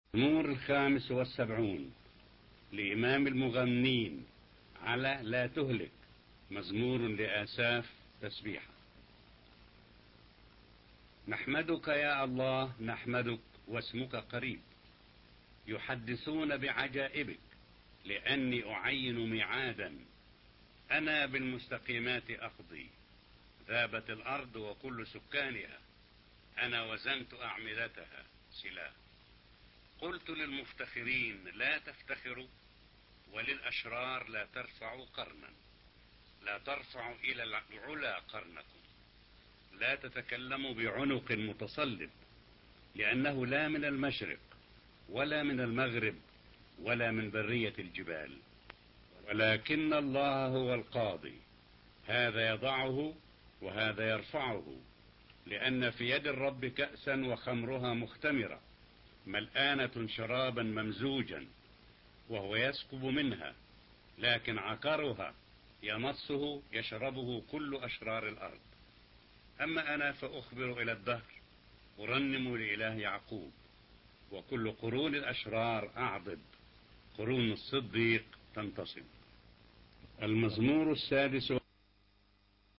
المزمور 75 لإمام المغنين على لا تهلك، مزمور لآساف تسبيحة. نحمدك يا الله، نحمدك واسمك قريب، يحدثون بعجائبك لأني أعين ميعادا، أنا بالمستقيمات أقضي. ذابت الأرض وكل سكانها، أنا وزنت أعمدتها سلا. قلت للمفتخرين لا تفتخروا، وللأشرار لا ترفعوا قرنا. لا ترفعوا إلى العلا قرنكم، لا تتكلموا بعنق متصلب، لأنه لا من المشرق ولا من المغرب ولا من برية الجبال، ولكن الله هو القاضي، هذا يضعه وهذا يرفعه. لأن في يد الرب كأسا وخمرها مختمرة، ملآنة شرابا ممزوجا، وهو يسكب منها، لكن عقرها يمصه يشربه كل أشرار الأرض. أما أنا فأخبر إلى الدهر، أرنم لإله يعقوب. وكل قرون الأشرار أعضد، قرون الصديق تنتصب. المزمور 6